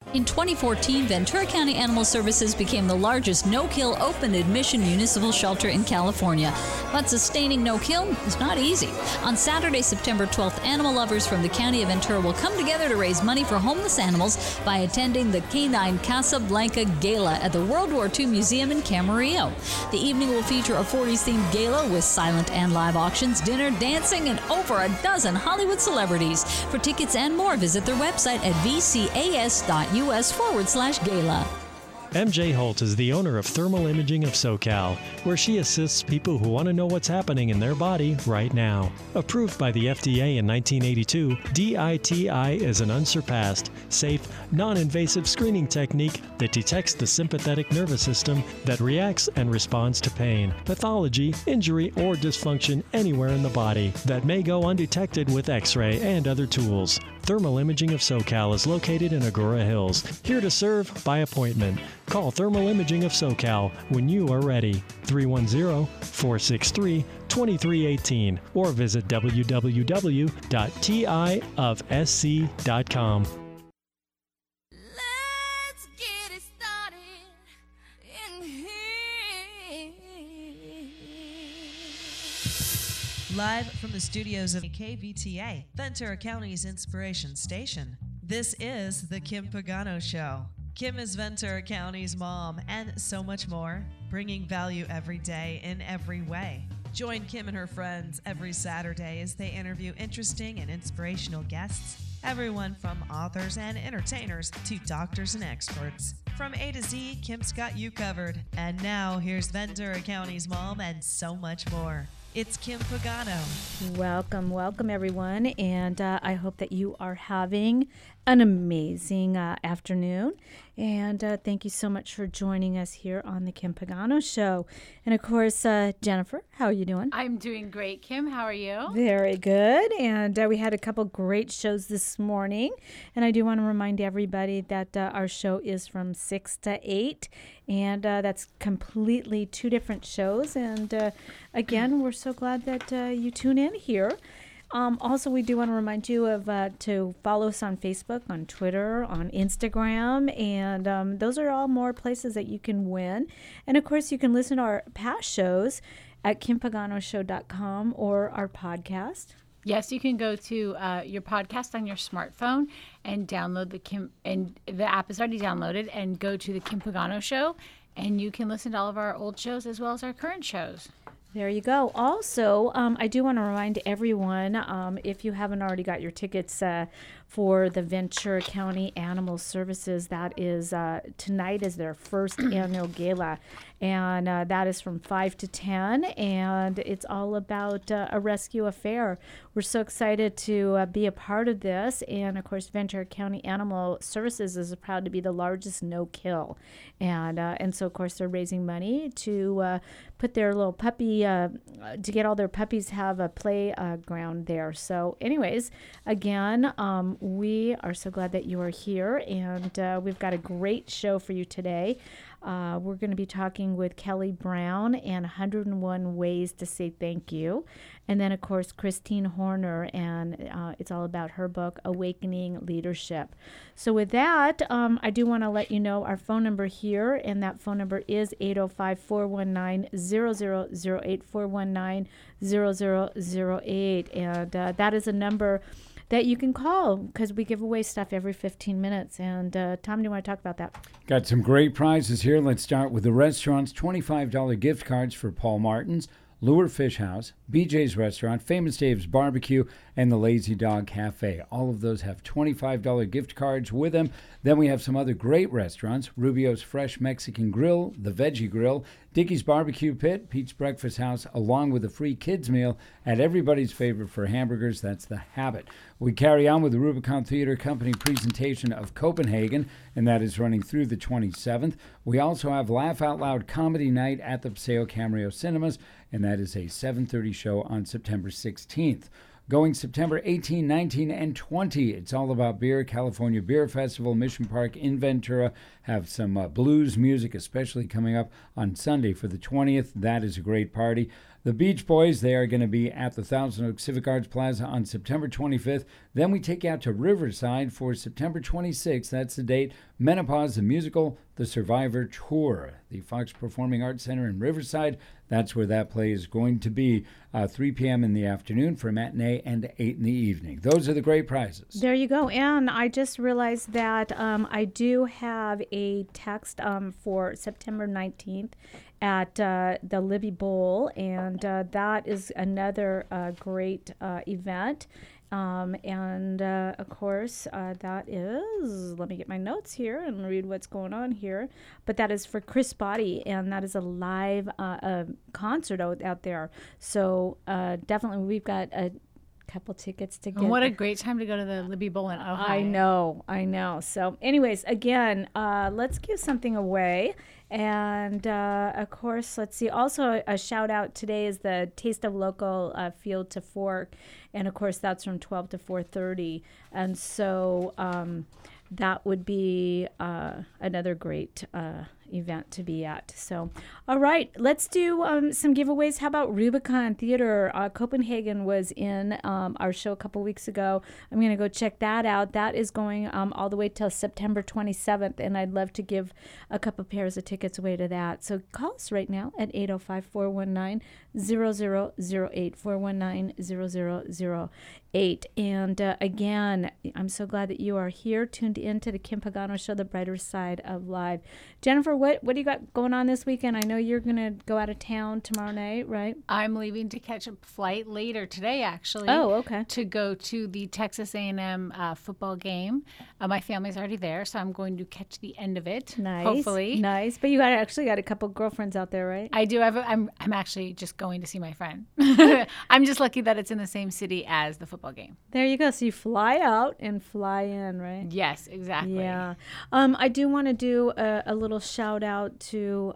In 2014, Ventura County Animal Services became the largest no-kill open admission municipal shelter in California. But sustaining no-kill is not easy. On Saturday, September 12th, animal lovers from the county of Ventura will come together to raise money for homeless animals by attending the Canine Casablanca Gala at the World War II Museum in Camarillo. The evening will feature a 40s-themed gala with silent and live auctions, dinner, dancing, and over a dozen Hollywood celebrities. For tickets and more, visit their website at vcas.us/gala. MJ Holt is the owner of Thermal Imaging of SoCal, where she assists people who want to know what's happening in their body right now. Approved by the FDA in 1982, DITI is an unsurpassed, safe, non-invasive screening technique that detects the sympathetic nervous system that reacts and responds to pain, pathology, injury, or dysfunction anywhere in the body that may go undetected with X-ray and other tools. Thermal Imaging of SoCal is located in Agoura Hills, here to serve by appointment. Call Thermal Imaging of SoCal when you are ready, 310-463-2318, or visit www.tiofsc.com. Let's get it started in here. Live from the studios of KVTA, Ventura County's Inspiration Station, this is The Kim Pagano Show. Kim is Ventura County's mom and so much more, bringing value every day in every way. Join Kim and her friends every Saturday as they interview interesting and inspirational guests, everyone from authors and entertainers to doctors and experts. From A to Z, Kim's got you covered. And now, here's Ventura County's mom and so much more. It's Kim Pagano. Welcome everyone, and I hope that you are having an amazing afternoon, and thank you so much for joining us here on the Kim Pagano Show. And of course, Jennifer, how are you doing? I'm doing great, Kim. How are you? Very good, and we had a couple great shows this morning, and I do want to remind everybody that our show is from 6 to 8, and that's completely two different shows, and again, we're so glad that you tune in here. Also, we do want to remind you of to follow us on Facebook, on Twitter, on Instagram, and those are all more places that you can win. And of course, you can listen to our past shows at kimpaganoshow.com or our podcast. Yes, you can go to your podcast on your smartphone and download the app is already downloaded, and go to the Kim Pagano Show, and you can listen to all of our old shows as well as our current shows. There you go. Also, I do want to remind everyone, if you haven't already got your tickets for the Ventura County Animal Services, that is tonight is their first annual gala, and that is from 5 to 10, and it's all about a rescue affair. We're so excited to be a part of this, and of course, Ventura County Animal Services is proud to be the largest no-kill, and so of course they're raising money to put their little puppy to get all their puppies have a playground there. So, anyways, again, we are so glad that you are here, and we've got a great show for you today. We're going to be talking with Kelly Brown and 101 Ways to Say Thank You. And then, of course, Christine Horner, and it's all about her book, Awakening Leadership. So with that, I do want to let you know our phone number here, and that phone number is 805-419-0008, 419-0008. And that is a number that you can call because we give away stuff every 15 minutes. And Tom, do you want to talk about that? Got some great prizes here. Let's start with the restaurants. $25 gift cards for Paul Martin's, Lure Fish House, BJ's Restaurant, Famous Dave's Barbecue, and the Lazy Dog Cafe. All of those have $25 gift cards with them. Then we have some other great restaurants: Rubio's Fresh Mexican Grill, The Veggie Grill, Dickey's Barbecue Pit, Pete's Breakfast House, along with a free kids meal at everybody's favorite for hamburgers. That's The Habit. We carry on with the Rubicon Theater Company presentation of Copenhagen, and that is running through the 27th. We also have Laugh Out Loud Comedy Night at the Paseo Camarillo Cinemas, and that is a 7:30 show on September 16th. Going September 18, 19, and 20, it's all about beer. California Beer Festival, Mission Park in Ventura. Have some blues music, especially coming up on Sunday for the 20th. That is a great party. The Beach Boys, they are going to be at the Thousand Oaks Civic Arts Plaza on September 25th. Then we take you out to Riverside for September 26th. That's the date. Menopause, the musical, the Survivor Tour. The Fox Performing Arts Center in Riverside. That's where that play is going to be, 3 p.m. in the afternoon for a matinee and 8 in the evening. Those are the great prizes. There you go. And I just realized that I do have a text for September 19th at the Libby Bowl, and that is another great event. Of course, that is, let me get my notes here and read what's going on here. But that is for Chris Body, and that is a live concert out there. So definitely we've got a couple tickets to get. And what a great time to go to the Libby Bowl in Ohio. I know. So anyways, again, let's give something away. And, of course, let's see. Also, a shout-out today is the Taste of Local Field to Fork. And, of course, that's from 12 to 4:30. And so that would be another great event to be at. So, all right, let's do some giveaways. How about Rubicon Theater? Copenhagen was in our show a couple weeks ago. I'm going to go check that out. That is going all the way till September 27th, and I'd love to give a couple pairs of tickets away to that. So call us right now at 805-419-0008, 419-0008. And again, I'm so glad that you are here, tuned in to the Kim Pagano Show, the brighter side of life. Jennifer, what do you got going on this weekend? I know you're going to go out of town tomorrow night, right? I'm leaving to catch a flight later today, actually. Oh, okay. To go to the Texas A&M football game. My family's already there, so I'm going to catch the end of it. Nice, hopefully. Nice. But you actually got a couple girlfriends out there, right? I do. I'm actually just going to see my friend. I'm just lucky that it's in the same city as the football game. There you go. So you fly out and fly in, right? Yes, exactly. Yeah. I do want to do a little shout out to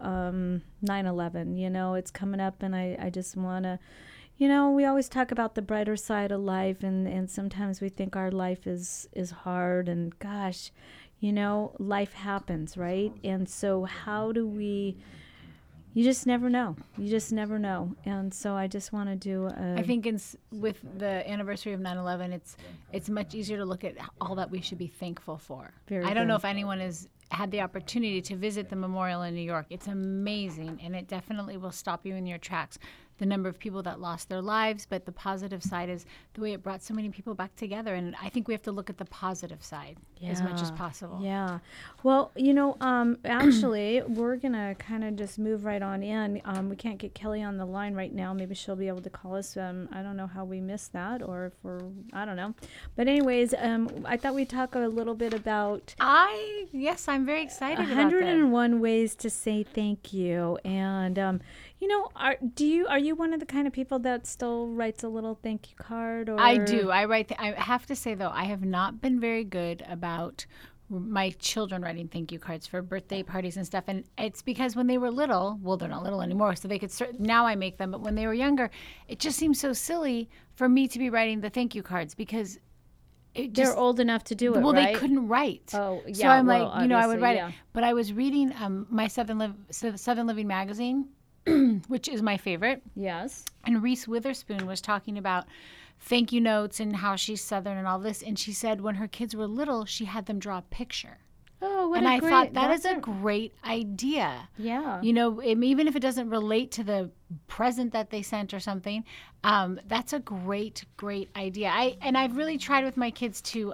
9/11. You know, it's coming up, and I just want to, you know, we always talk about the brighter side of life, and sometimes we think our life is hard, and gosh, you know, life happens, right? And so how do we... You just never know. You just never know. And so I just want to do I think with the anniversary of 9/11, it's much easier to look at all that we should be thankful for. I don't know if anyone has had the opportunity to visit the memorial in New York. It's amazing, and it definitely will stop you in your tracks. The number of people that lost their lives, but the positive side is the way it brought so many people back together. And I think we have to look at the positive side as much as possible. Yeah. Well, you know, actually, we're going to kind of just move right on in. We can't get Kelly on the line right now. Maybe she'll be able to call us. I don't know how we missed that, or if I don't know. But anyways, I thought we'd talk a little bit about... Yes, I'm very excited about that. 101 ways to say thank you. And... you know, are you one of the kind of people that still writes a little thank you card? Or? I do. I write. I have to say though, I have not been very good about my children writing thank you cards for birthday parties and stuff. And it's because when they were little, well, they're not little anymore, so they could. Now I make them, but when they were younger, it just seems so silly for me to be writing the thank you cards because. They're old enough to do it, well, right? They couldn't write. Oh, yeah. So I'm well, like, you know, I would write yeah. it. But I was reading my Southern Living magazine, which is my favorite. Yes. And Reese Witherspoon was talking about thank you notes and how she's Southern and all this. And she said when her kids were little, she had them draw a picture. Oh, what and I thought that is a great idea. Yeah. You know, even if it doesn't relate to the present that they sent or something, that's a great idea. I've really tried with my kids to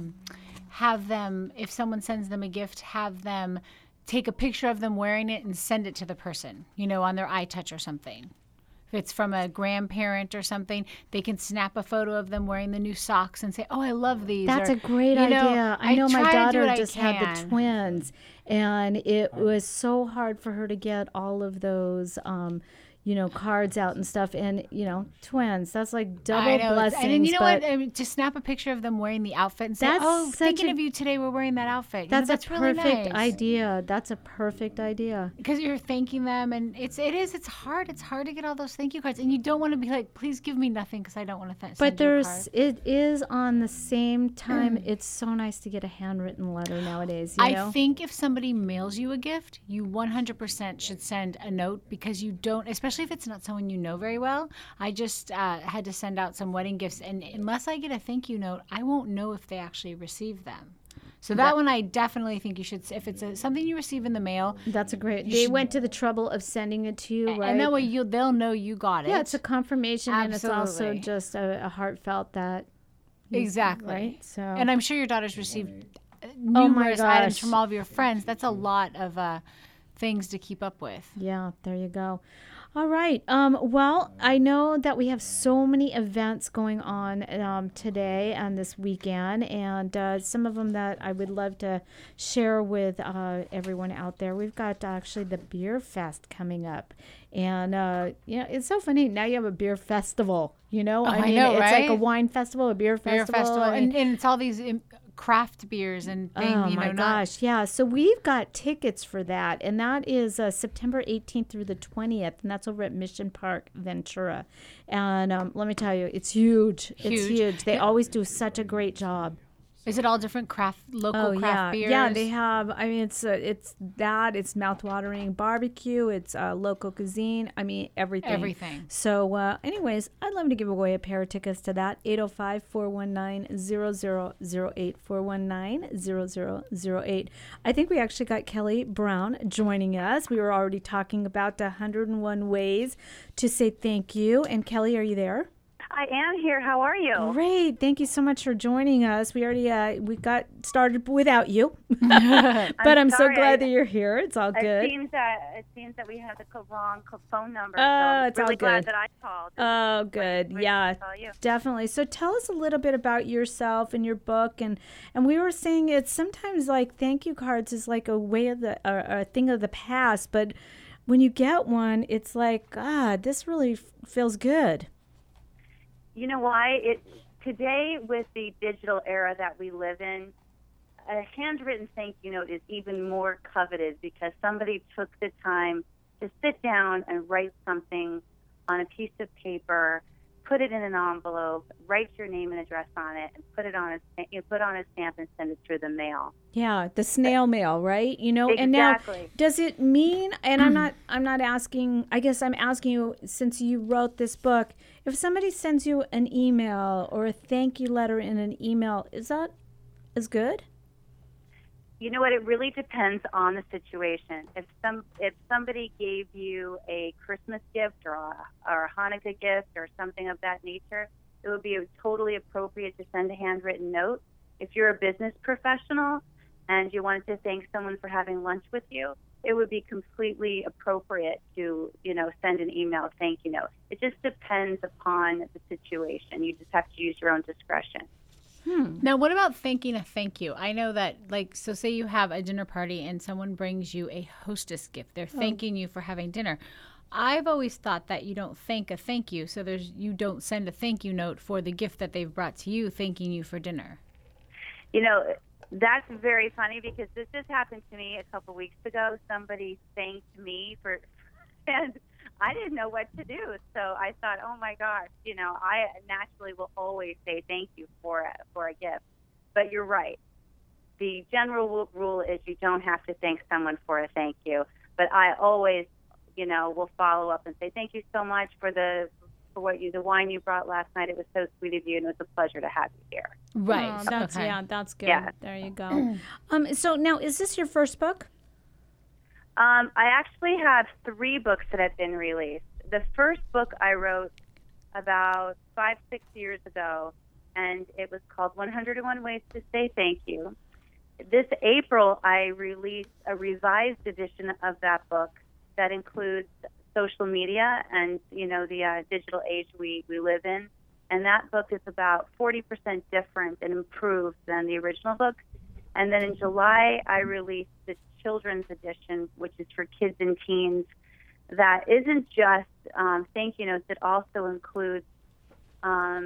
have them, if someone sends them a gift, have them take a picture of them wearing it and send it to the person, you know, on their iTouch or something. If it's from a grandparent or something, they can snap a photo of them wearing the new socks and say, oh, I love these. That's a great idea. I know my daughter just had the twins, and it was so hard for her to get all of those you know, cards out and stuff, and you know, twins. That's like double blessings. And you know what? Just snap a picture of them wearing the outfit and say, "Oh, thinking of you today. We're wearing that outfit." That's a really perfect nice. idea. That's a perfect idea. Because you're thanking them, and it's hard. It's hard to get all those thank you cards, and you don't want to be like, "Please give me nothing," because I don't want to send But you a card. it is on the same time. It's so nice to get a handwritten letter nowadays. You know? I think if somebody mails you a gift, you 100% should send a note because you don't, especially especially if it's not someone you know very well. I just had to send out some wedding gifts, and unless I get a thank you note, I won't know if they actually received them. So that one I definitely think you should, if it's something you receive in the mail. That's a great. They went to the trouble of sending it to you, right? And that way they'll know you got it. Yeah, it's a confirmation, and it's also Absolutely. just a heartfelt that. Exactly. Right. So. And I'm sure your daughter's received Oh my numerous items gosh. from all of your friends. That's a lot of things to keep up with. Yeah, there you go. All right. Well, I know that we have so many events going on today and this weekend, and some of them that I would love to share with everyone out there. We've got actually the Beer Fest coming up, and it's so funny. Now you have a beer festival. I mean, know, it's right? like a wine festival, a beer festival. I mean, and it's all these craft beers and things. oh my gosh, yeah. So we've got tickets for that, and that is September 18th through the 20th, and that's over at Mission Park, Ventura. And let me tell you, it's huge. It's huge. They always do such a great job. Is it all different local craft beers? Yeah, they have. I mean, it's mouth-watering barbecue. It's local cuisine. I mean, everything. Everything. So, anyways, I'd love to give away a pair of tickets to that. 805-419-0008. 419-0008. I think we actually got Kelly Brown joining us. We were already talking about 101 ways to say thank you. And Kelly, are you there? I am here. How are you? Great. Thank you so much for joining us. We already we got started without you, but I'm so sorry. glad that you're here. It's all good. It seems that we have the wrong phone number. Oh, so I'm it's really all glad good. that I called. Oh, good. Yeah, Call you. definitely. So tell us a little bit about yourself and your book, and we were saying it's sometimes like thank you cards is like a way of a thing of the past, but when you get one, it's like God, this really feels good. You know why? Today, with the digital era that we live in, a handwritten thank you note is even more coveted because somebody took the time to sit down and write something on a piece of paper, put it in an envelope, write your name and address on it, and put on a stamp and send it through the mail. Yeah, the snail mail, right? And now Exactly. does it mean, and I'm not asking, I guess I'm asking you, since you wrote this book, if somebody sends you an email or a thank you letter in an email, is that as good? You know what? It really depends on the situation. If somebody gave you a Christmas gift or a Hanukkah gift or something of that nature, it would be totally appropriate to send a handwritten note. If you're a business professional and you wanted to thank someone for having lunch with you, it would be completely appropriate to, send an email thank you note. It just depends upon the situation. You just have to use your own discretion. Now, what about thanking a thank you? I know that, so say you have a dinner party and someone brings you a hostess gift. They're thanking you for having dinner. I've always thought that you don't thank a thank you, so you don't send a thank you note for the gift that they've brought to you, thanking you for dinner. That's very funny because this just happened to me a couple weeks ago. Somebody thanked me and I didn't know what to do. So I thought, oh my gosh, I naturally will always say thank you for a gift. But you're right. The general rule is you don't have to thank someone for a thank you. But I always, will follow up and say thank you so much for the wine you brought last night. It was so sweet of you, and it was a pleasure to have you here. Right. Oh, that's that's good. Yeah. There you go. So now, is this your first book? I actually have 3 books that have been released. The first book I wrote about 5-6 years ago, and it was called 101 Ways to Say Thank You. This April, I released a revised edition of that book that includes social media and, the digital age we live in. And that book is about 40% different and improved than the original book. And then in July, I released the children's edition, which is for kids and teens. That isn't just thank you notes. It also includes how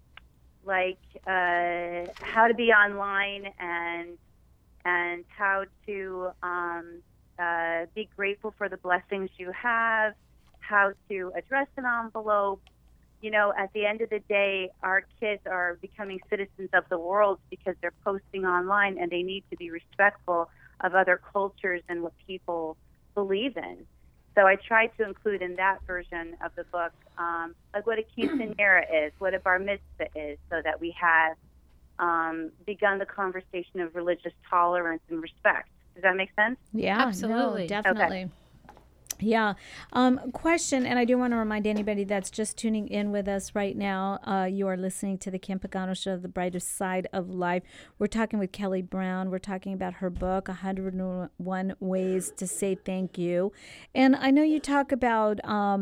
to be online and how to be grateful for the blessings you have, how to address an envelope. At the end of the day, our kids are becoming citizens of the world because they're posting online, and they need to be respectful of other cultures and what people believe in. So I tried to include in that version of the book, like what a quinceañera is, what a bar mitzvah is, so that we have begun the conversation of religious tolerance and respect. Does that make sense? Yeah, Absolutely. no, definitely. Yeah. Question, and I do want to remind anybody that's just tuning in with us right now, you are listening to the Kim Pagano Show, The Brighter Side of Life. We're talking with Kelly Brown. We're talking about her book, 101 Ways to Say Thank You. And I know you talk about,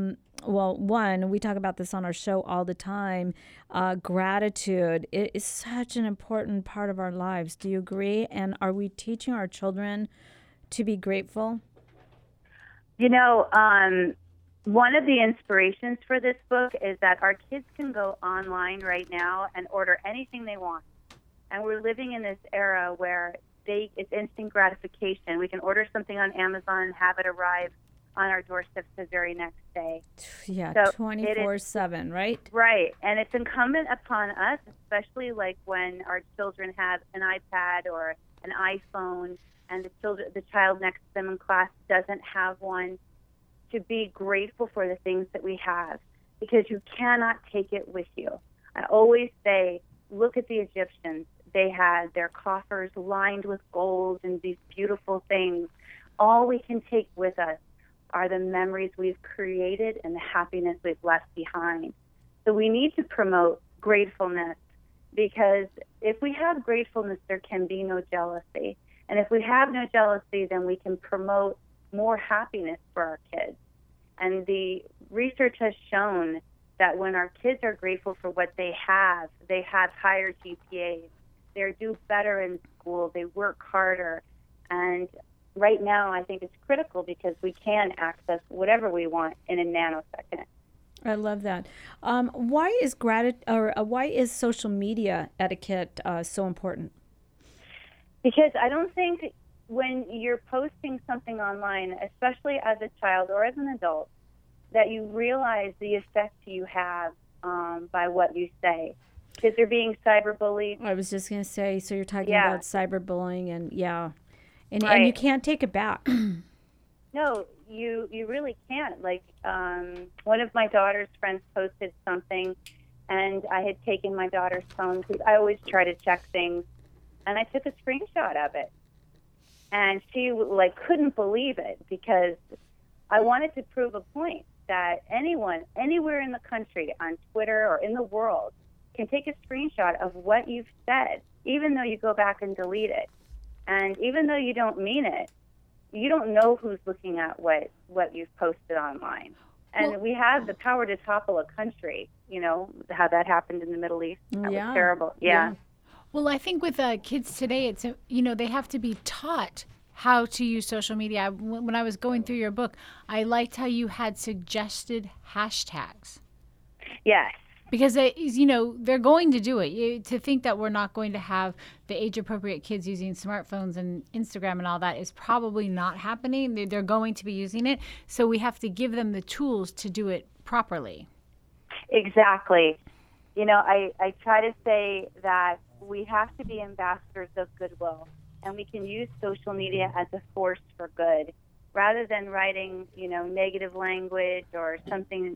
we talk about this on our show all the time, gratitude. It is such an important part of our lives. Do you agree? And are we teaching our children to be grateful? You know, one of the inspirations for this book is that our kids can go online right now and order anything they want. And we're living in this era where it's instant gratification. We can order something on Amazon and have it arrive on our doorsteps the very next day. Yeah, so 24/7, right? Right. And it's incumbent upon us, especially like when our children have an iPad or an iPhone, and the child next to them in class doesn't have one, to be grateful for the things that we have, because you cannot take it with you. I always say, look at the Egyptians. They had their coffers lined with gold and these beautiful things. All we can take with us are the memories we've created and the happiness we've left behind. So we need to promote gratefulness, because if we have gratefulness, there can be no jealousy. And if we have no jealousy, then we can promote more happiness for our kids. And the research has shown that when our kids are grateful for what they have higher GPAs, they do better in school, they work harder. And right now, I think it's critical because we can access whatever we want in a nanosecond. I love that. Why is social media etiquette so important? Because I don't think when you're posting something online, especially as a child or as an adult, that you realize the effect you have by what you say. Because you're being cyberbullied. I was just going to say, so you're talking Yeah. about cyberbullying, and and Right. you can't take it back. No, you really can't. Like, one of my daughter's friends posted something, and I had taken my daughter's phone, because I always try to check things, and I took a screenshot of it. And she couldn't believe it, because I wanted to prove a point that anyone, anywhere in the country, on Twitter or in the world, can take a screenshot of what you've said, even though you go back and delete it. And even though you don't mean it, you don't know who's looking at what you've posted online. And we have the power to topple a country, you know, how that happened in the Middle East. That was terrible. Yeah. Well, I think with kids today, it's, they have to be taught how to use social media. When I was going through your book, I liked how you had suggested hashtags. Yes. Because, they're going to do it. To think that we're not going to have the age-appropriate kids using smartphones and Instagram and all that is probably not happening. They're going to be using it. So we have to give them the tools to do it properly. Exactly. I try to say that we have to be ambassadors of goodwill, and we can use social media as a force for good, rather than writing, negative language or something,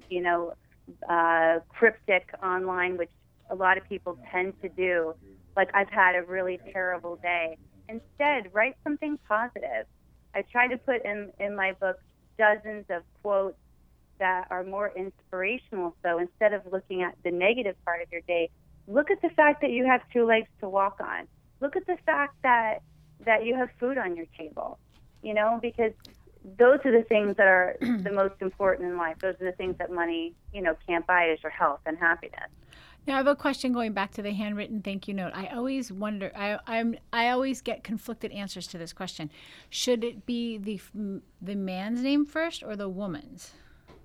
cryptic online, which a lot of people tend to do. Like, I've had a really terrible day. Instead, write something positive. I try to put in my book dozens of quotes that are more inspirational. So instead of looking at the negative part of your day, look at the fact that you have two legs to walk on. Look at the fact that you have food on your table, because those are the things that are the most important in life. Those are the things that money, can't buy, is your health and happiness. Now, I have a question going back to the handwritten thank you note. I always wonder, I always get conflicted answers to this question. Should it be the man's name first or the woman's?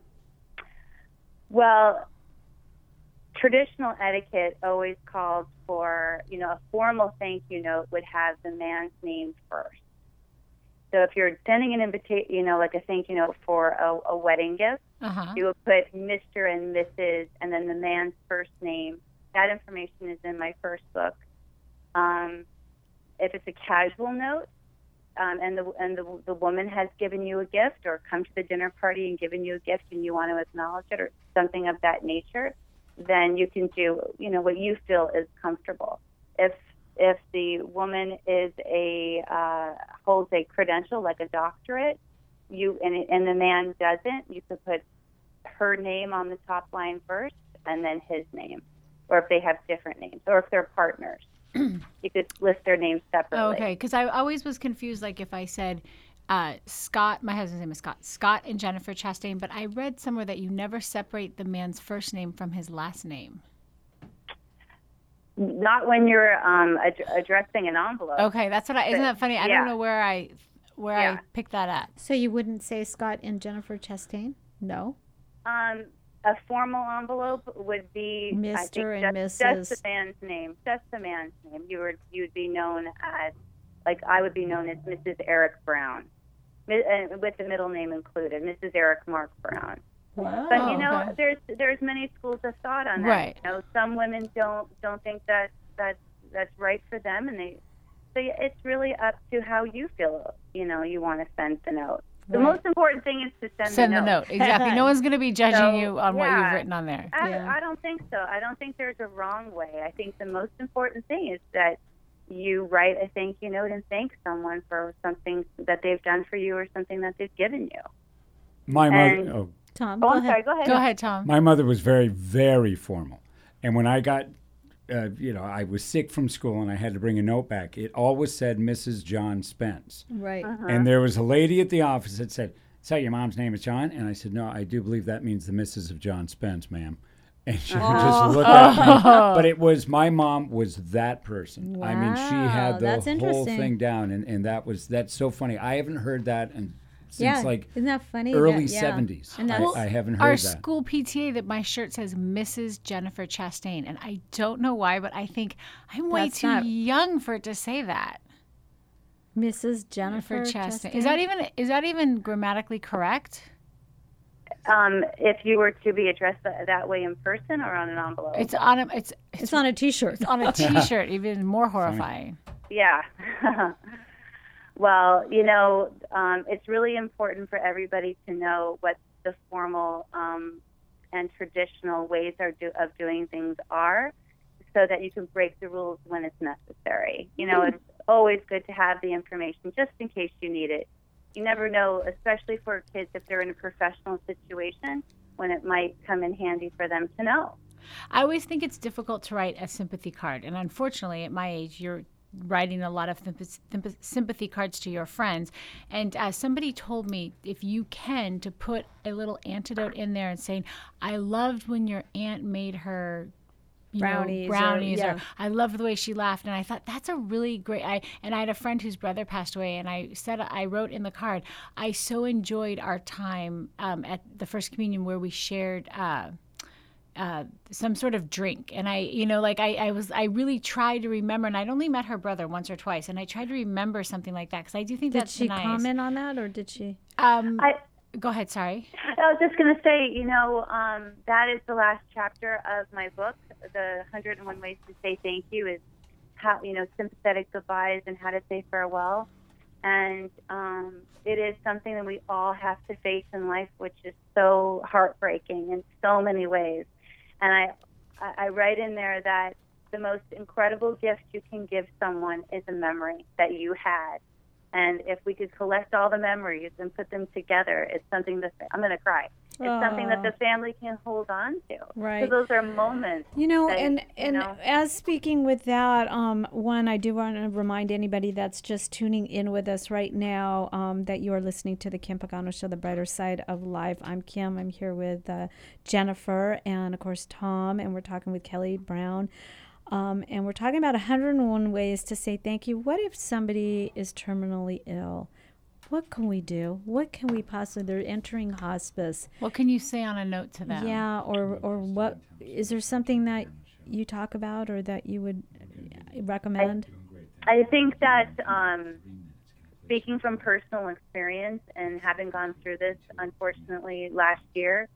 Well, traditional etiquette always calls for, a formal thank you note would have the man's name first. So if you're sending an invitation, like a thank you note for a wedding gift, you would put Mr. and Mrs. and then the man's first name. That information is in my first book. If it's a casual note, the woman has given you a gift or come to the dinner party and given you a gift and you want to acknowledge it or something of that nature, then you can do, what you feel is comfortable. If the woman is holds a credential like a doctorate, and the man doesn't, you could put her name on the top line first and then his name, or if they have different names, or if they're partners. You could list their names separately. Oh, okay, because I always was confused, like if I said Scott, my husband's name is Scott and Jennifer Chastain, but I read somewhere that you never separate the man's first name from his last name. Not when you're addressing an envelope. Okay, that's what isn't that funny? I don't know where I picked that up. So you wouldn't say Scott and Jennifer Chastain? No. A formal envelope would be Mr. and Mrs. Just the man's name. Just the man's name. You'd be known as, like I would be known as Mrs. Eric Brown, with the middle name included, Mrs. Eric Mark Brown. Wow. But there's many schools of thought on that. Right. Some women don't think that's right for them, and it's really up to how you feel. You want to send the note. The most important thing is to send the note. Exactly. No one's going to be judging you on what you've written on there. I don't think so. I don't think there's a wrong way. I think the most important thing is that you write a thank you note and thank someone for something that they've done for you or something that they've given you. My mother. Tom, I'm sorry. Go ahead. Go ahead, Tom. My mother was very, very formal, and when I got, I was sick from school and I had to bring a note back. It always said Mrs. John Spence. Right. And there was a lady at the office that said, "So your mom's name is John?" And I said, "No, I do believe that means the Mrs. of John Spence, ma'am." And she would just look at me. But it was, my mom was that person. Wow, I mean, she had the that's whole interesting. thing down, and that's so funny. I haven't heard that since isn't that funny? early 70s. And I haven't heard Our that. school PTA, that my shirt says Mrs. Jennifer Chastain, and I don't know why, but I think I'm way That's too not- young for it to say that. Mrs. Jennifer Chastain. Chastain. Is that even grammatically correct? If you were to be addressed that way in person or on an envelope. It's on a T-shirt. It's on a T-shirt, even more horrifying. Yeah. Well, it's really important for everybody to know what the formal and traditional ways of doing things are, so that you can break the rules when it's necessary. It's always good to have the information just in case you need it. You never know, especially for kids, if they're in a professional situation, when it might come in handy for them to know. I always think it's difficult to write a sympathy card, and unfortunately, at my age, you're writing a lot of sympathy cards to your friends. And somebody told me, if you can, to put a little antidote in there and saying, "I loved when your aunt made her brownies, or I loved the way she laughed." And I thought, that's a really great. I had a friend whose brother passed away, and I wrote in the card, "I so enjoyed our time at the First Communion where we shared some sort of drink." And I really tried to remember, and I'd only met her brother once or twice, and I tried to remember something like that, because I do think Did that's she nice. comment on that, or did she? Go ahead, sorry. I was just going to say, that is the last chapter of my book, The 101 Ways to Say Thank You, is how, sympathetic goodbyes and how to say farewell. And it is something that we all have to face in life, which is so heartbreaking in so many ways. And I write in there that the most incredible gift you can give someone is a memory that you had. And if we could collect all the memories and put them together, it's something that I'm going to cry. It's something that the family can hold on to. Right. So those are moments. As speaking with that, one, I do want to remind anybody that's just tuning in with us right now that you are listening to the Kim Pagano Show, The Brighter Side of Life. I'm Kim. I'm here with Jennifer and, of course, Tom, and we're talking with Kelly Brown. And we're talking about 101 ways to say thank you. What if somebody is terminally ill? What can we do? What can we possibly, they're entering hospice. What can you say on a note to them? Yeah, or what, is there something that you talk about or that you would recommend? I think that speaking from personal experience and having gone through this, unfortunately, last year,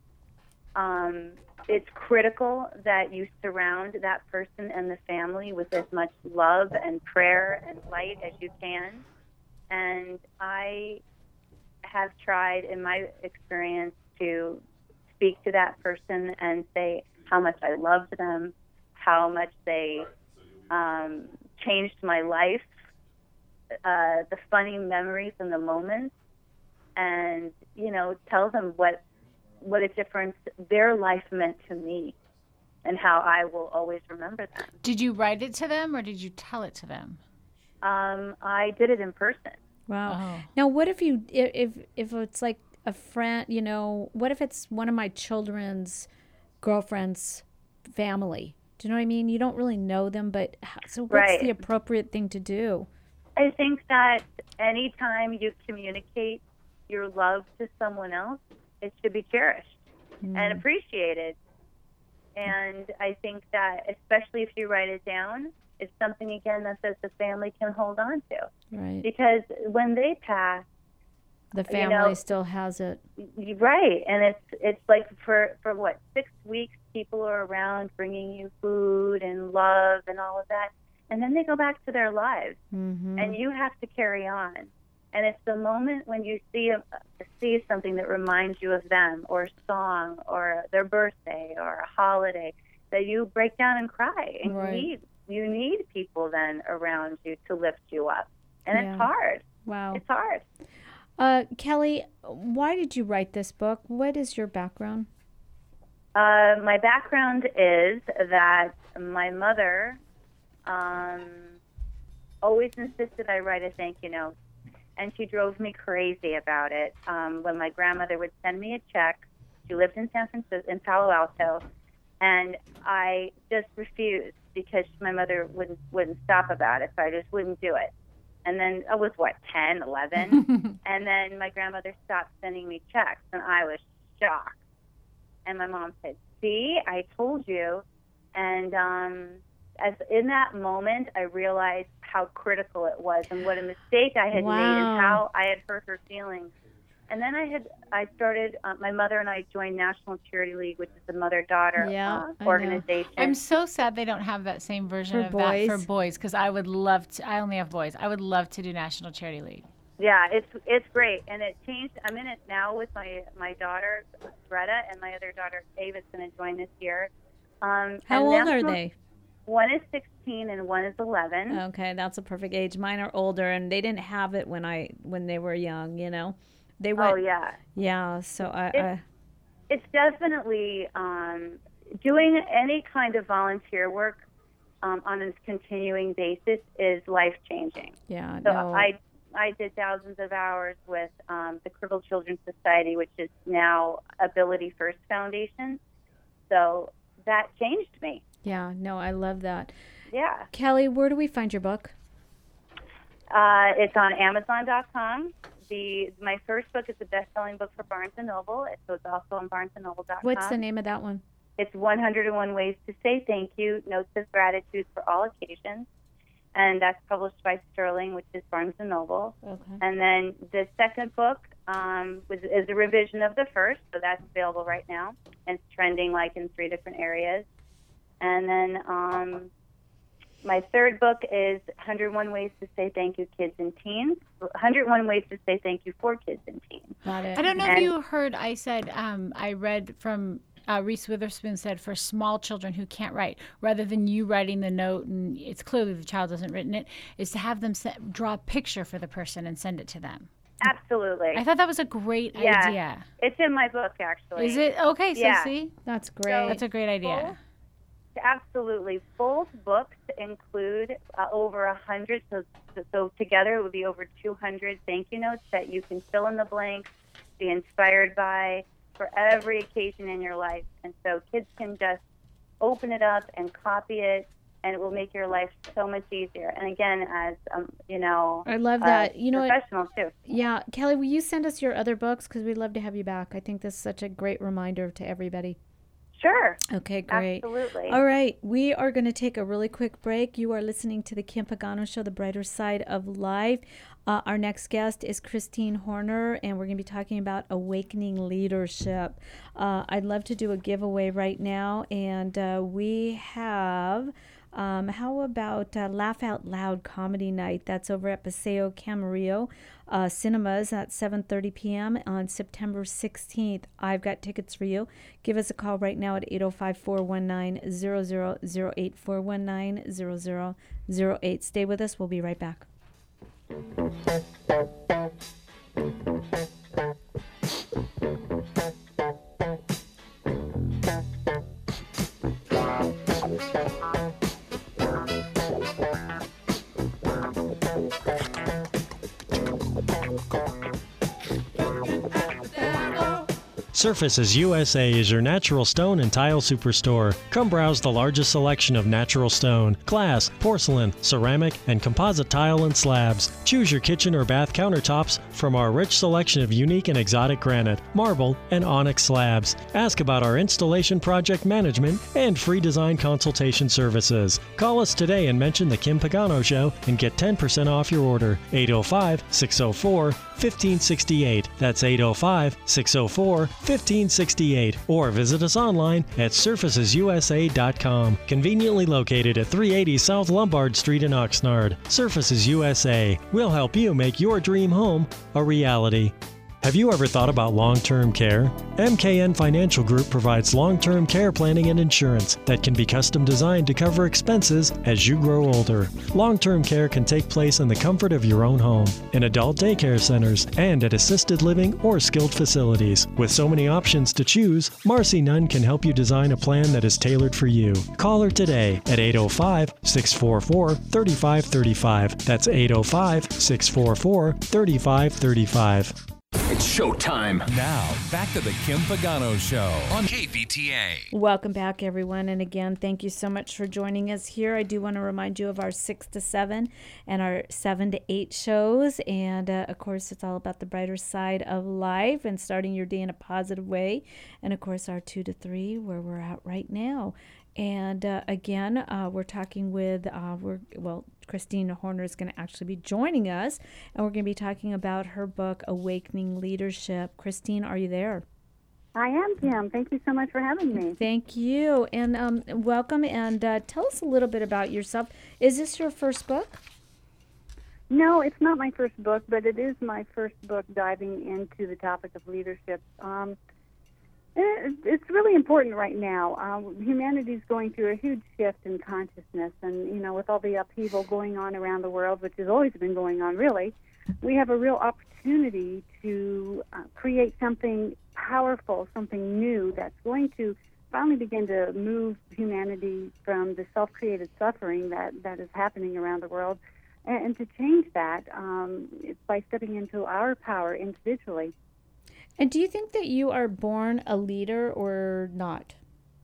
it's critical that you surround that person and the family with as much love and prayer and light as you can. And I have tried, in my experience, to speak to that person and say how much I loved them, how much they changed my life, the funny memories and the moments, and, tell them what a difference their life meant to me and how I will always remember them. Did you write it to them or did you tell it to them? I did it in person. Wow. Oh. Now, what if if it's like a friend, what if it's one of my children's girlfriend's family? Do you know what I mean? You don't really know them, but so what's Right. the appropriate thing to do? I think that anytime you communicate your love to someone else, it should be cherished and appreciated. And I think that, especially if you write it down, it's something, again, that the family can hold on to. Right. Because when they pass, The family still has it. right, and it's like for what, 6 weeks, people are around bringing you food and love and all of that, and then they go back to their lives, and you have to carry on. And it's the moment when you see something that reminds you of them, or a song, or their birthday, or a holiday, that you break down and cry. And Right. you need people then around you to lift you up, and Yeah. it's hard. Wow. It's hard. Kelly, why did you write this book? What is your background? My background is that my mother always insisted I write a thank you note, and she drove me crazy about it. When my grandmother would send me a check, she lived in San Francisco, in Palo Alto, and I just refused because my mother wouldn't stop about it, so I just wouldn't do it. And then I was, 10, 11? And then my grandmother stopped sending me checks, and I was shocked. And my mom said, see, I told you. And as in that moment, I realized how critical it was and what a mistake I had made and how I had hurt her feelings. And then I started, my mother and I joined National Charity League, which is the mother-daughter I know. organization. I'm so sad they don't have that same version For of boys? that for boys, because I would love to. I only have boys. I would love to do National Charity League. Yeah, it's great, and it changed. I'm in it now with my daughter Greta, and my other daughter Ava's going to join this year. How old are they? One is 16 and one is 11. Okay, that's a perfect age. Mine are older, and they didn't have it when they were young. They went. Oh yeah. Yeah. So It's definitely doing any kind of volunteer work on a continuing basis is life changing. yeah. So No. I did thousands of hours with the Crippled Children's Society, which is now Ability First Foundation. So that changed me. Yeah. No. I love that. Yeah. Kelly, where do we find your book? It's on Amazon.com. My first book is a best-selling book for Barnes & Noble, so it's also on BarnesandNoble.com. What's the name of that one? It's 101 Ways to Say Thank You, Notes of Gratitude for All Occasions, and that's published by Sterling, which is Barnes & Noble. Okay. And then the second book is a revision of the first, so that's available right now, and it's trending like in 3 different areas. And then my third book is 101 Ways to Say Thank You, Kids and Teens. 101 Ways to Say Thank You for Kids and Teens. Got it. I don't know if you heard. I said I read from Reese Witherspoon said for small children who can't write, rather than you writing the note and it's clearly the child hasn't written it, is to have them draw a picture for the person and send it to them. Absolutely. I thought that was a great idea. It's in my book, actually. Is it? Okay, so Yeah. see? That's great. That's a great idea. Absolutely. Both books include over 100, so together it would be over 200 thank you notes that you can fill in the blanks, be inspired by for every occasion in your life. And so kids can just open it up and copy it, and it will make your life so much easier. And again, as, I love that. You know what? professional too. Yeah. Kelly, will you send us your other books? Because we'd love to have you back. I think this is such a great reminder to everybody. Sure. Okay, great. Absolutely. All right, we are going to take a really quick break. You are listening to the Kim Pagano Show, the brighter side of life. Our next guest is Christine Horner, and we're going to be talking about awakening leadership. I'd love to do a giveaway right now, and we have How about Laugh Out Loud Comedy Night? That's over at Paseo Camarillo Cinemas at 7:30 p.m. on September 16th. I've got tickets for you. Give us a call right now at 805-419-0008, 419-0008. Stay with us. We'll be right back. Surfaces USA is your natural stone and tile superstore. Come browse the largest selection of natural stone, glass, porcelain, ceramic, and composite tile and slabs. Choose your kitchen or bath countertops from our rich selection of unique and exotic granite, marble, and onyx slabs. Ask about our installation project management and free design consultation services. Call us today and mention the Kim Pagano Show and get 10% off your order. 805-604-1568. That's 805-604-1568. Or visit us online at surfacesusa.com. Conveniently located at 380 South Lombard Street in Oxnard. Surfaces USA. We'll help you make your dream home a reality. Have you ever thought about long-term care? MKN Financial Group provides long-term care planning and insurance that can be custom designed to cover expenses as you grow older. Long-term care can take place in the comfort of your own home, in adult daycare centers, and at assisted living or skilled facilities. With so many options to choose, Marcy Nunn can help you design a plan that is tailored for you. Call her today at 805-644-3535. That's 805-644-3535. It's showtime. Now, back to the Kim Pagano Show on KVTA. Welcome back, everyone. And again, thank you so much for joining us here. I do want to remind you of our 6 to 7 and our 7 to 8 shows. And, of course, it's all about the brighter side of life and starting your day in a positive way. And, of course, our 2 to 3, where we're at right now. And again, we're talking with, Christine Horner is going to actually be joining us, and we're going to be talking about her book, Awakening Leadership. Christine, are you there? I am, Kim. Thank you so much for having me. Thank you, and welcome, and tell us a little bit about yourself. Is this your first book? No, it's not my first book, but it is my first book diving into the topic of leadership. It's really important right now. Humanity's going through a huge shift in consciousness, and with all the upheaval going on around the world, which has always been going on, really, we have a real opportunity to create something powerful, something new that's going to finally begin to move humanity from the self-created suffering that is happening around the world, and to change that by stepping into our power individually. And do you think that you are born a leader or not?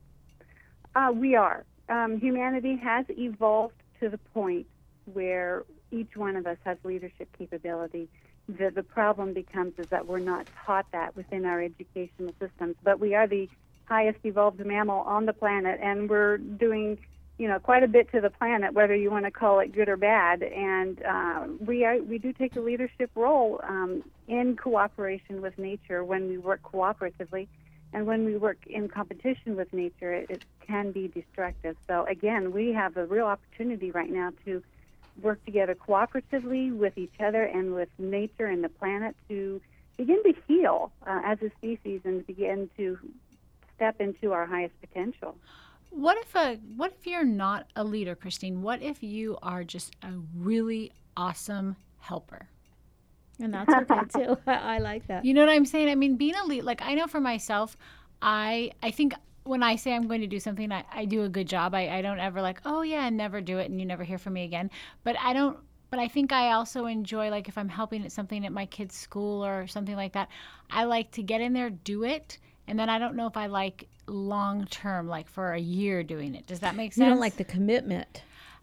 We are. Humanity has evolved to the point where each one of us has leadership capability. The problem becomes is that we're not taught that within our educational systems. But we are the highest evolved mammal on the planet, and we're doing quite a bit to the planet, whether you want to call it good or bad. And we do take a leadership role in cooperation with nature when we work cooperatively. And when we work in competition with nature, it can be destructive. So, again, we have a real opportunity right now to work together cooperatively with each other and with nature and the planet to begin to heal as a species and begin to step into our highest potential. What if you're not a leader, Christine? What if you are just a really awesome helper? And that's okay too. I like that. You know what I'm saying? I mean, being a lead, like I know for myself, I think when I say I'm going to do something, I do a good job. I don't ever like, oh yeah, and never do it and you never hear from me again. But I think I also enjoy, like if I'm helping at something at my kid's school or something like that, I like to get in there, do it. And then I don't know if I like long term, like for a year doing it. Does that make sense? You don't like the commitment.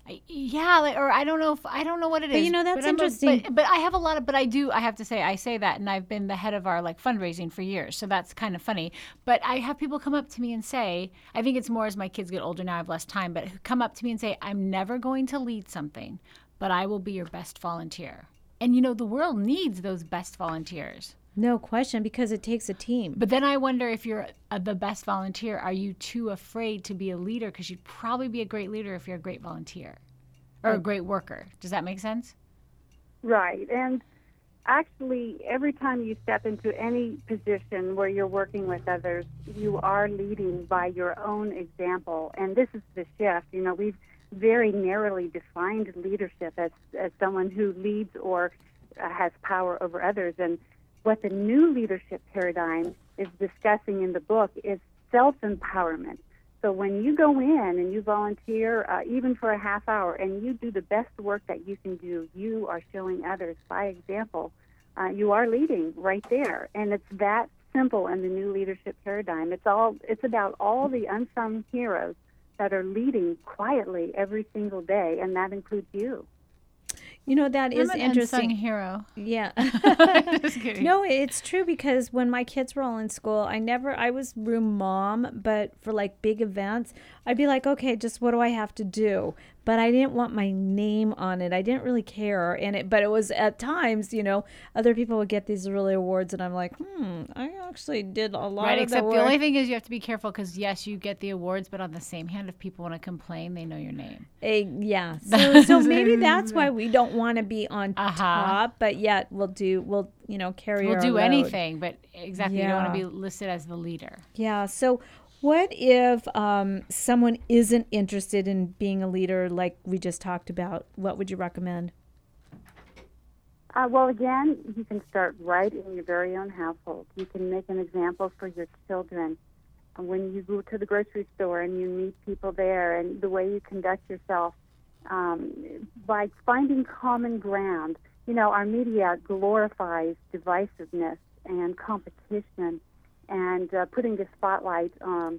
Or I don't know what it is. But that's interesting. But I have a lot of, but I have to say, I say that, and I've been the head of our like fundraising for years, so that's kind of funny. But I have people come up to me and say, I think it's more as my kids get older now, I have less time, but come up to me and say, I'm never going to lead something, but I will be your best volunteer. And the world needs those best volunteers. No question, because it takes a team. But then I wonder if you're the best volunteer, are you too afraid to be a leader? Because you'd probably be a great leader if you're a great volunteer or a great worker. Does that make sense? Right. And actually, every time you step into any position where you're working with others, you are leading by your own example. And this is the shift. You know, we've very narrowly defined leadership as someone who leads or has power over others. And what the new leadership paradigm is discussing in the book is self-empowerment. So when you go in and you volunteer, even for a half hour, and you do the best work that you can do, you are showing others by example. You are leading right there. And it's that simple in the new leadership paradigm. It's about all the unsung heroes that are leading quietly every single day, and that includes you. You know, that is I'm an interesting. unsung hero. Yeah. Just kidding. No, it's true, because when my kids were all in school, I was room mom, but for like big events, I'd be like, okay, just what do I have to do? But I didn't want my name on it. I didn't really care. But it was at times, you know, other people would get these really awards, and I'm like, I actually did a lot Right, of except the the work. only thing is you have to be careful because, yes, you get the awards, but on the same hand, if people want to complain, they know your name. Yeah. So maybe that's why we don't want to be on top, but yet we'll carry We'll our do load. anything, but exactly, you don't want to Yeah. be listed as the leader. Yeah. So what if someone isn't interested in being a leader like we just talked about? What would you recommend? Well, again, you can start right in your very own household. You can make an example for your children. When you go to the grocery store and you meet people there, and the way you conduct yourself, by finding common ground. You know, our media glorifies divisiveness and competition, and putting the spotlight on,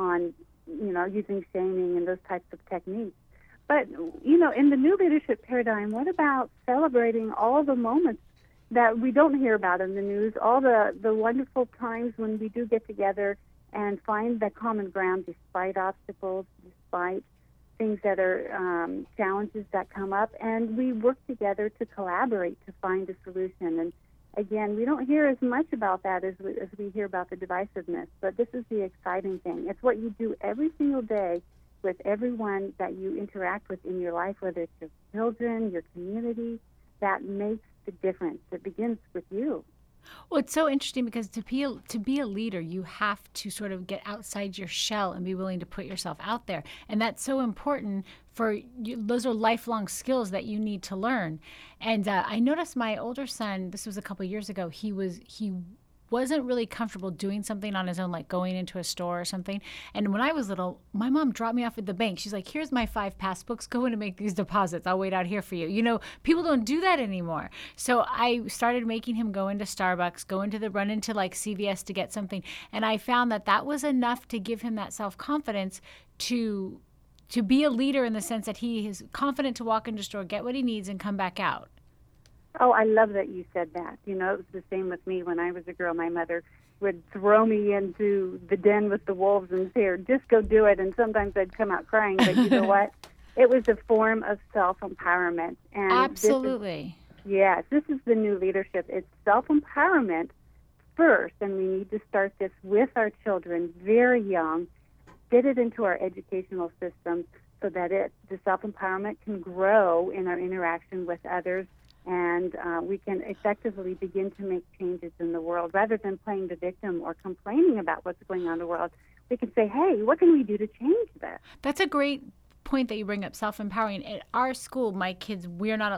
using shaming and those types of techniques. But, in the new leadership paradigm, what about celebrating all the moments that we don't hear about in the news, all the wonderful times when we do get together and find that common ground despite obstacles, despite things that are challenges that come up, and we work together to collaborate to find a solution. And again, we don't hear as much about that as we hear about the divisiveness, but this is the exciting thing. It's what you do every single day with everyone that you interact with in your life, whether it's your children, your community, that makes the difference. It begins with you. Well, it's so interesting because to be a leader, you have to sort of get outside your shell and be willing to put yourself out there. And that's so important for you. Those are lifelong skills that you need to learn. And I noticed my older son, this was a couple of years ago, he wasn't really comfortable doing something on his own, like going into a store or something. And when I was little, my mom dropped me off at the bank. She's like, here's my 5 passbooks. Go in and make these deposits. I'll wait out here for you. You know, people don't do that anymore. So I started making him go into Starbucks, run into like CVS to get something. And I found that was enough to give him that self-confidence to be a leader in the sense that he is confident to walk into a store, get what he needs, and come back out. Oh, I love that you said that. You know, it was the same with me when I was a girl. My mother would throw me into the den with the wolves and say, just go do it. And sometimes I'd come out crying. But you know what? It was a form of self-empowerment. And absolutely. Yes, this is the new leadership. It's self-empowerment first, and we need to start this with our children very young, get it into our educational systems so that the self-empowerment can grow in our interaction with others, and we can effectively begin to make changes in the world. Rather than playing the victim or complaining about what's going on in the world, we can say, hey, what can we do to change this? That's a great point that you bring up, self-empowering. At our school, my kids, we don't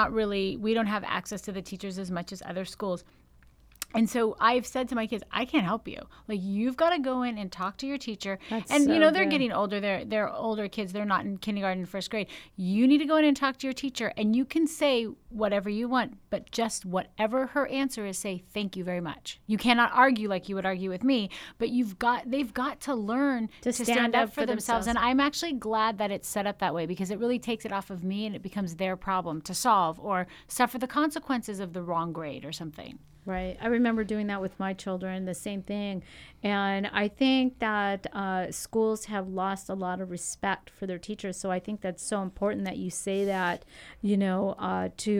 have access to the teachers as much as other schools. And so I've said to my kids, I can't help you. Like, you've got to go in and talk to your teacher. That's and, so they're good. getting older. They're older kids. They're not in kindergarten, first grade. You need to go in and talk to your teacher. And you can say whatever you want, but just whatever her answer is, say, thank you very much. You cannot argue like you would argue with me, but they've got to learn to stand up for themselves. And I'm actually glad that it's set up that way, because it really takes it off of me and it becomes their problem to solve or suffer the consequences of the wrong grade or something. Right. I remember doing that with my children, the same thing. And I think that schools have lost a lot of respect for their teachers. So I think that's so important that you say that, to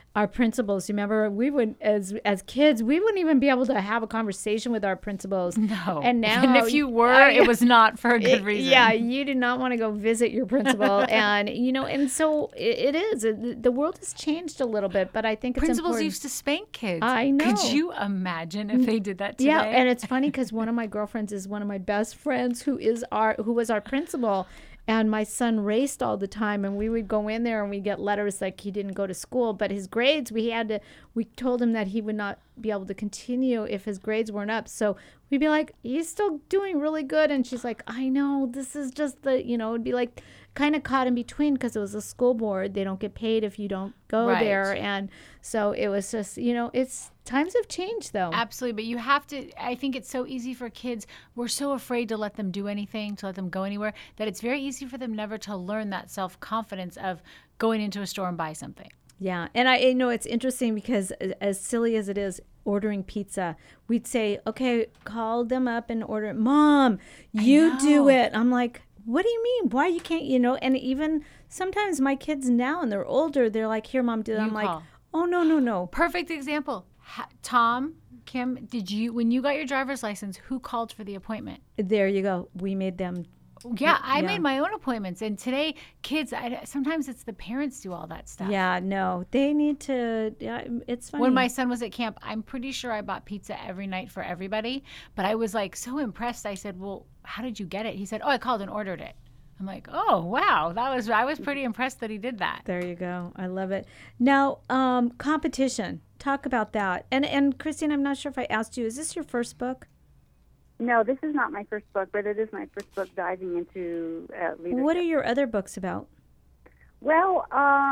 our principals. Remember, we would, as kids, we wouldn't even be able to have a conversation with our principals. No. And now, and if you were, it was not for a good reason. Yeah, you did not want to go visit your principal, and and so it is. The world has changed a little bit, but I think it's Principals important. used to spank kids. I know. Could you imagine if they did that today? Yeah, and it's funny because one of my girlfriends is one of my best friends who was our principal. And my son raced all the time, and we would go in there and we get letters like he didn't go to school, but his grades, we told him that he would not be able to continue if his grades weren't up. So we'd be like, he's still doing really good. And she's like, I know, this is just it'd be like kind of caught in between because it was a school board. They don't get paid if you don't go there. And so it was just, it's times have changed though. Absolutely. But you have to, I think it's so easy for kids. We're so afraid to let them do anything, to let them go anywhere, that it's very easy for them never to learn that self-confidence of going into a store and buy something. Yeah. And I know it's interesting because as silly as it is, ordering pizza, we'd say, okay, call them up and order it. Mom, you do it. I'm like, what do you mean? Why you can't, And even sometimes my kids now, and they're older, they're like, here, Mom, do that. I'm like, oh, no. Perfect example. Tom, Kim, when you got your driver's license, who called for the appointment? There you go. We made them. Yeah, I made my own appointments. And today, kids, sometimes it's the parents do all that stuff. Yeah, no, they need to. It's funny. When my son was at camp, I'm pretty sure I bought pizza every night for everybody. But I was like so impressed. I said, well, how did you get it? He said, I called and ordered it. I'm like, oh, wow. I was pretty impressed that he did that. There you go. I love it. Now, competition. Talk about that. And Christine, I'm not sure if I asked you, is this your first book? No, this is not my first book, but it is my first book diving into leadership. What are your other books about? Well,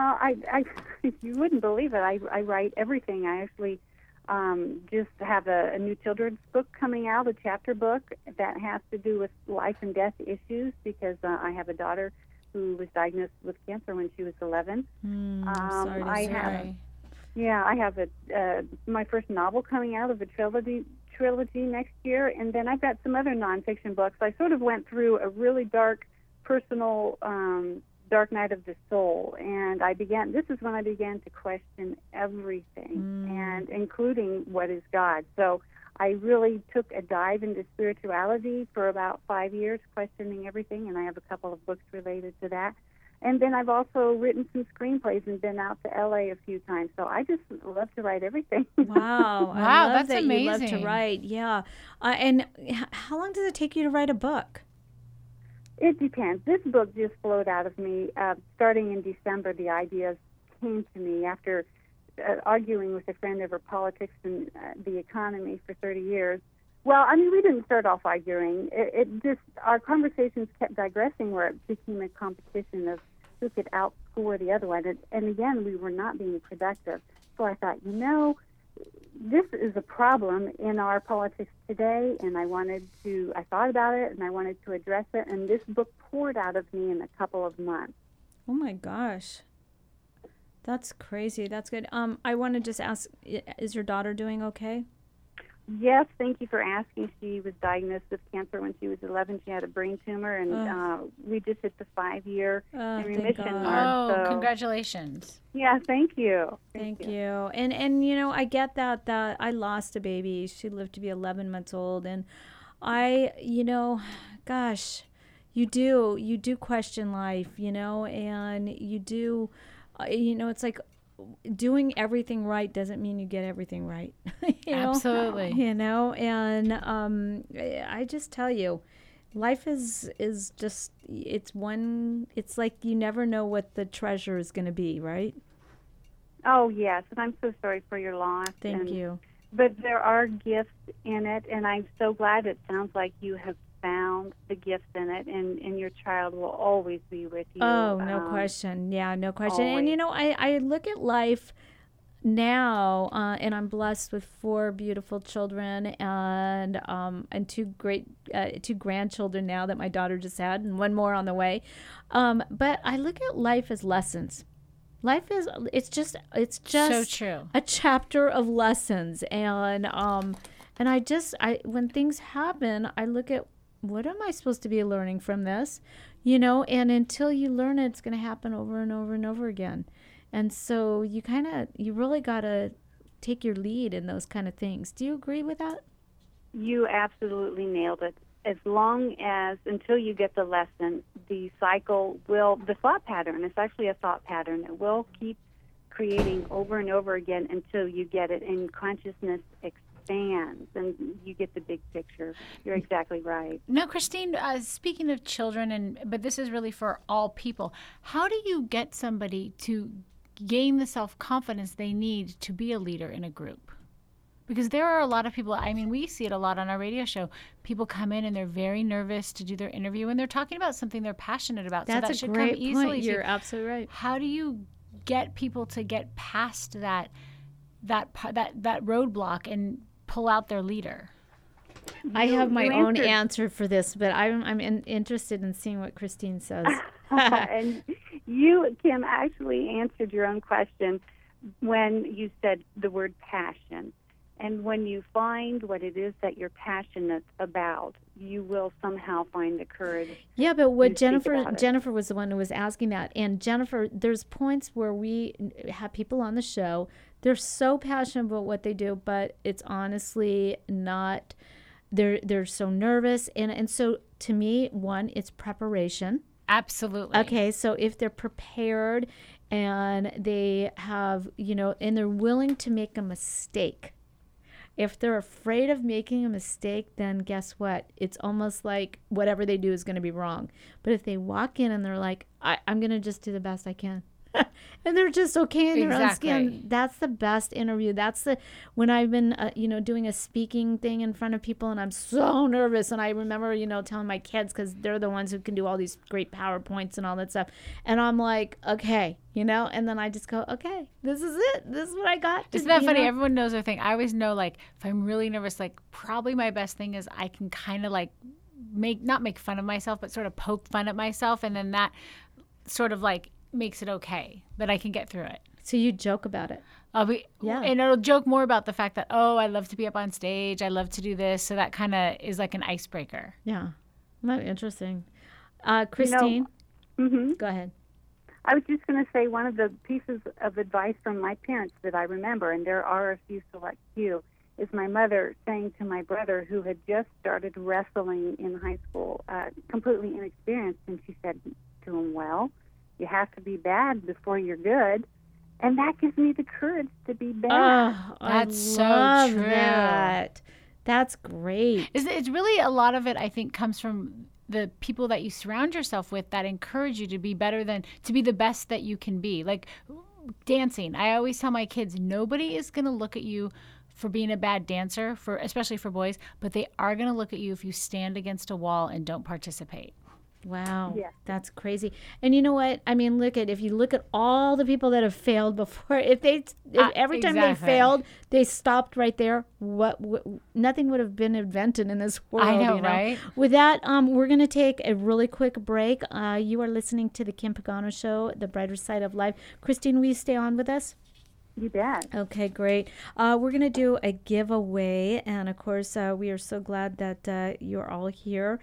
I you wouldn't believe it. I write everything. I actually just have a new children's book coming out, a chapter book that has to do with life and death issues because I have a daughter who was diagnosed with cancer when she was 11. Sorry to say. I have my first novel coming out of a trilogy next year, and then I've got some other nonfiction books. I sort of went through a really dark, personal, dark night of the soul, and this is when I began to question everything, and including what is God. So I really took a dive into spirituality for about 5 years, questioning everything, and I have a couple of books related to that. And then I've also written some screenplays and been out to LA a few times. So I just love to write everything. Wow. I love that's that amazing. You love to write. Yeah. And how long does it take you to write a book? It depends. This book just flowed out of me. Starting in December, the ideas came to me after arguing with a friend over politics and the economy for 30 years. Well, I mean, we didn't start off arguing. It just, our conversations kept digressing where it became a competition of who could outscore the other one. And again, we were not being productive. So I thought, this is a problem in our politics today, and I thought about it, and I wanted to address it, and this book poured out of me in a couple of months. Oh, my gosh. That's crazy. That's good. I want to just ask, is your daughter doing okay? Yes, thank you for asking. She was diagnosed with cancer when she was 11. She had a brain tumor, and we just hit the 5-year remission mark. So. Congratulations. Yeah, thank you. Thank you. And I get that I lost a baby. She lived to be 11 months old, and gosh, you do question life, and you do, it's like, doing everything right doesn't mean you get everything right. Absolutely. And I just tell you, life is just, it's like you never know what the treasure is going to be, right? Oh, yes, and I'm so sorry for your loss. Thank you. But there are gifts in it, and I'm so glad it sounds like you have found the gifts in it, and your child will always be with you. Oh, no question. Yeah, no question. Always. And, I look at life now, and I'm blessed with 4 beautiful children and 2 grandchildren now that my daughter just had, and 1 more on the way. But I look at life as lessons. Life is, it's just so true. A chapter of lessons. And when things happen, I look at, what am I supposed to be learning from this? And until you learn it, it's going to happen over and over and over again. And so you really got to take your lead in those kind of things. Do you agree with that? You absolutely nailed it. Until you get the lesson, the thought pattern, it's actually a thought pattern. It will keep creating over and over again until you get it, and consciousness expands and you get the big picture. You're exactly right. Now, Christine, speaking of children, but this is really for all people, how do you get somebody to gain the self-confidence they need to be a leader in a group? Because there are a lot of people, I mean, we see it a lot on our radio show. People come in and they're very nervous to do their interview, and they're talking about something they're passionate about. That's so that should a great come easily. point. You're absolutely right. How do you get people to get past that roadblock and pull out their leader? I have my own answer for this, but I'm interested in seeing what Christine says. And you, Kim, actually answered your own question when you said the word passion. And when you find what it is that you're passionate about, you will somehow find the courage. Yeah, but what Jennifer was the one who was asking that. And Jennifer, there's points where we have people on the show, they're so passionate about what they do, but it's honestly not, they're so nervous. And so to me, one, it's preparation. Absolutely. Okay, so if they're prepared and they have, and they're willing to make a mistake. If they're afraid of making a mistake, then guess what? It's almost like whatever they do is going to be wrong. But if they walk in and they're like, I'm going to just do the best I can. And they're just okay in their own skin. That's the best interview. When I've been, doing a speaking thing in front of people and I'm so nervous. And I remember, telling my kids, because they're the ones who can do all these great PowerPoints and all that stuff. And I'm like, okay, and then I just go, okay, this is it. This is what I got. Isn't that funny? Everyone knows their thing. I always know, like, if I'm really nervous, like, probably my best thing is I can kind of like not make fun of myself, but sort of poke fun at myself. And then that sort of like makes it okay that I can get through it. So you joke about it. Yeah. And it'll joke more about the fact that, I love to be up on stage. I love to do this. So that kind of is like an icebreaker. Yeah. Not interesting. Christine, go ahead. I was just going to say one of the pieces of advice from my parents that I remember, and there are a few select few, is my mother saying to my brother, who had just started wrestling in high school, completely inexperienced, and she said to him, well, you have to be bad before you're good. And that gives me the courage to be bad. Oh, that's so true. That's great. It's really a lot of it, I think, comes from the people that you surround yourself with that encourage you to be to be the best that you can be. Like dancing. I always tell my kids, nobody is going to look at you for being a bad dancer, especially for boys, but they are going to look at you if you stand against a wall and don't participate. Wow, that's crazy. And you know what? I mean, if you look at all the people that have failed before, if every time they failed, they stopped right there, nothing would have been invented in this world. I know, right? With that, we're going to take a really quick break. You are listening to the Kim Pagano Show, The Brighter Side of Life. Christine, will you stay on with us? You bet. Okay, great. We're going to do a giveaway, and of course, we are so glad that you're all here.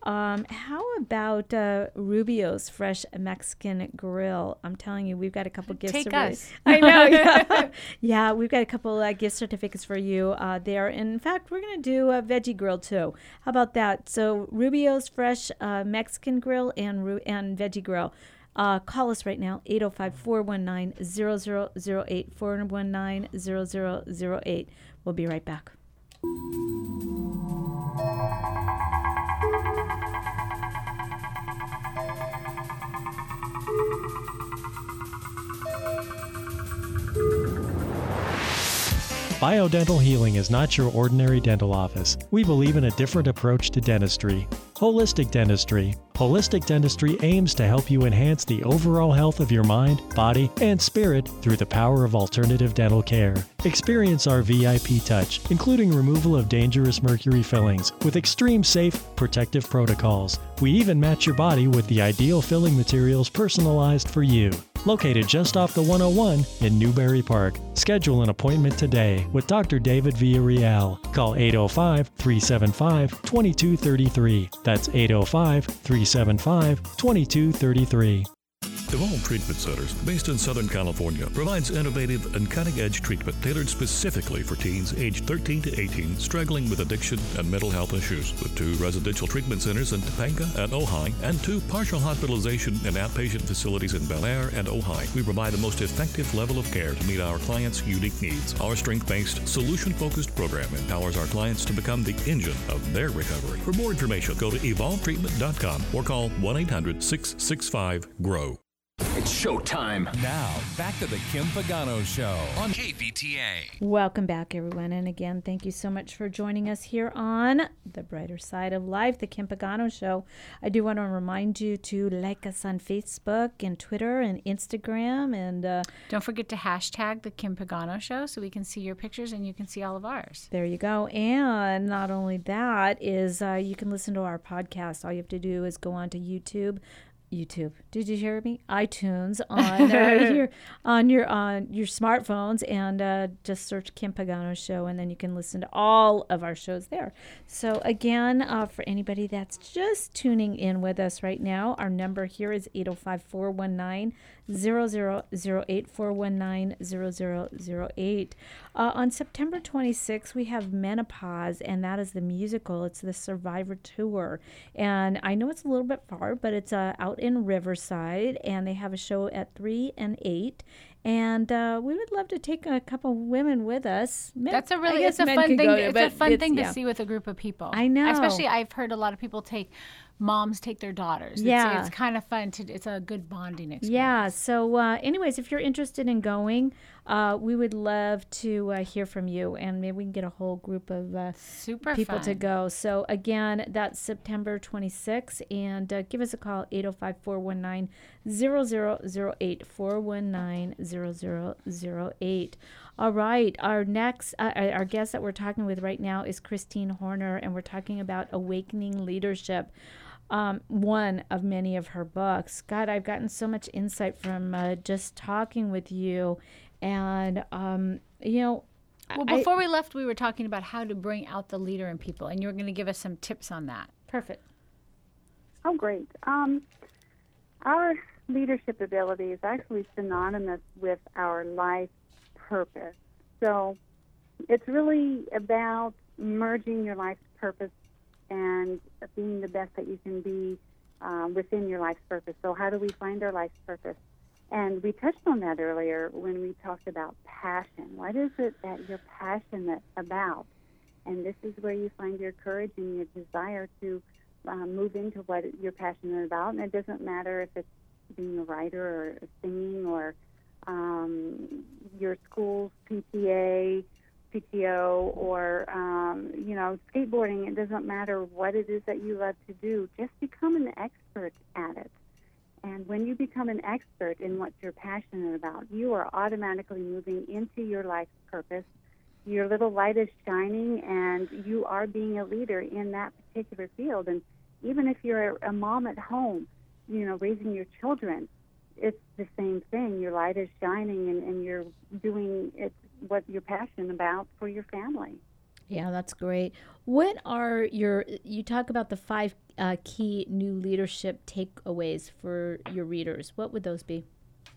How about Rubio's Fresh Mexican Grill? I'm telling you, we've got a couple gift certificates. I know. Yeah, yeah, we've got a couple gift certificates for you there. And in fact, we're going to do a veggie grill too. How about that? So Rubio's Fresh Mexican Grill and veggie grill. Call us right now, 805-419-0008, 419-0008. We'll be right back. Biodental Healing is not your ordinary dental office. We believe in a different approach to dentistry. Holistic Dentistry. Holistic Dentistry aims to help you enhance the overall health of your mind, body, and spirit through the power of alternative dental care. Experience our VIP touch, including removal of dangerous mercury fillings with extreme safe, protective protocols. We even match your body with the ideal filling materials personalized for you. Located just off the 101 in Newbury Park. Schedule an appointment today with Dr. David Villarreal. Call 805-375-2233. That's 805-375-2233. Evolve Treatment Centers, based in Southern California, provides innovative and cutting-edge treatment tailored specifically for teens aged 13 to 18 struggling with addiction and mental health issues. With 2 residential treatment centers in Topanga and Ojai, and 2 partial hospitalization and outpatient facilities in Bel Air and Ojai, we provide the most effective level of care to meet our clients' unique needs. Our strength-based, solution-focused program empowers our clients to become the engine of their recovery. For more information, go to evolvetreatment.com or call 1-800-665-GROW. It's showtime. Now, back to the Kim Pagano Show on KVTA. Welcome back, everyone. And again, thank you so much for joining us here on The Brighter Side of Life, the Kim Pagano Show. I do want to remind you to like us on Facebook and Twitter and Instagram. And don't forget to hashtag the Kim Pagano Show so we can see your pictures and you can see all of ours. There you go. And not only that is you can listen to our podcast. All you have to do is go on to YouTube. Did you hear me? iTunes on your smartphones, and just search Kim Pagano Show, and then you can listen to all of our shows there. So again, for anybody that's just tuning in with us right now, our number here is 805-419-0008, 419-0008. On September 26th, we have Menopause, and that is the musical. It's the Survivor Tour, and I know it's a little bit far, but it's out in Riverside, and they have a show at 3 and 8. And we would love to take a couple women with us. That's a really it's a fun thing. It's a fun thing to see with a group of people. I know. Especially, I've heard a lot of people moms take their daughters. Yeah. It's kind of fun. It's a good bonding experience. Yeah. So anyways, if you're interested in going, we would love to hear from you, and maybe we can get a whole group of people to go. So again, that's September 26th, and give us a call, 805-419-0008, 419-0008. All right, our next our guest that we're talking with right now is Christine Horner, and we're talking about Awakening Leadership. One of many of her books. God, I've gotten so much insight from just talking with you. And, Well, before we left, we were talking about how to bring out the leader in people, and you were going to give us some tips on that. Perfect. Oh, great. Our leadership ability is actually synonymous with our life purpose. So it's really about merging your life's purpose and being the best that you can be within your life's purpose. So how do we find our life's purpose? And we touched on that earlier when we talked about passion. What is it that you're passionate about? And this is where you find your courage and your desire to move into what you're passionate about. And it doesn't matter if it's being a writer or singing or your school's PTA, PTO, or, skateboarding. It doesn't matter what it is that you love to do. Just become an expert at it. And when you become an expert in what you're passionate about, you are automatically moving into your life's purpose. Your little light is shining, and you are being a leader in that particular field. And even if you're a mom at home, raising your children, it's the same thing. Your light is shining, and you're doing what you're passionate about for your family. Yeah, that's great. What are you talk about the 5 key new leadership takeaways for your readers. What would those be?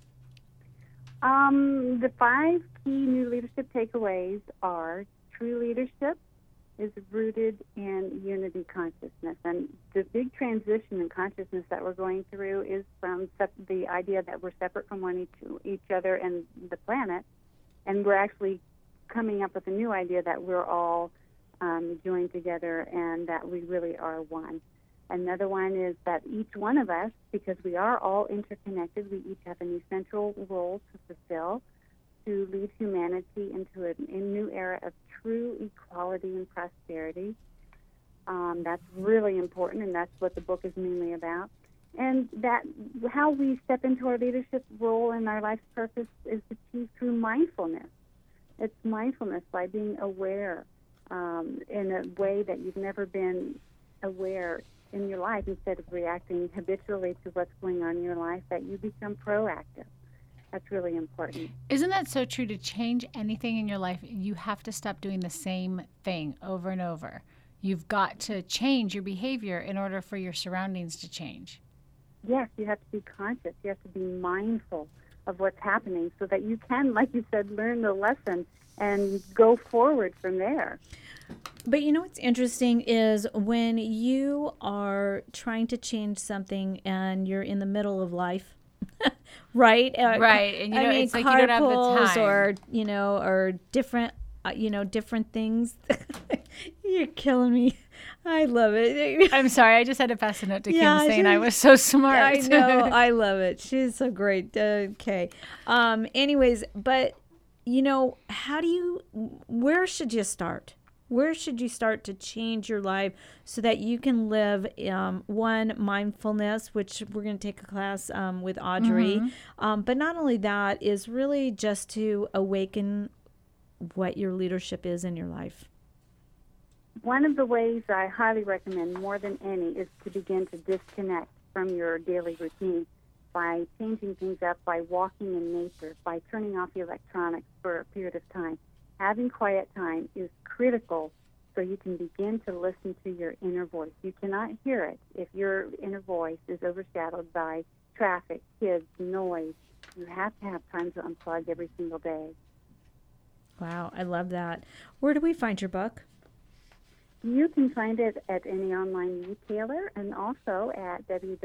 The 5 key new leadership takeaways are: true leadership is rooted in unity consciousness. And the big transition in consciousness that we're going through is from the idea that we're separate from each other and the planet, and we're actually coming up with a new idea that we're all joined together and that we really are one. Another one is that each one of us, because we are all interconnected, we each have an essential role to fulfill to lead humanity into a new era of true equality and prosperity. That's really important, and that's what the book is mainly about. And that how we step into our leadership role and our life's purpose is achieved through mindfulness. It's mindfulness by being aware in a way that you've never been aware in your life. Instead of reacting habitually to what's going on in your life, that you become proactive. That's really important. Isn't that so true? To change anything in your life, you have to stop doing the same thing over and over. You've got to change your behavior in order for your surroundings to change. yes, you have to be conscious. You have to be mindful of what's happening so that you can, like you said, learn the lesson and go forward from there. But you know what's interesting is when you are trying to change something and you're in the middle of life, right? Right, and it's like you don't have the time. Or, or different, different things. You're killing me. I love it. I'm sorry, I just had to pass a note to Kim saying I was so smart. I know, I love it. She's so great. Okay. Anyways, but, where should you start? Where should you start to change your life so that you can live, one, mindfulness, which we're going to take a class with Audrey. But not only that, is really just to awaken what your leadership is in your life. One of the ways I highly recommend more than any is to begin to disconnect from your daily routine by changing things up, by walking in nature, by turning off the electronics for a period of time. Having quiet time is critical so you can begin to listen to your inner voice. You cannot hear it if your inner voice is overshadowed by traffic, kids, noise. You have to have time to unplug every single day. Wow, I love that. Where do we find your book? You can find it at any online retailer and also at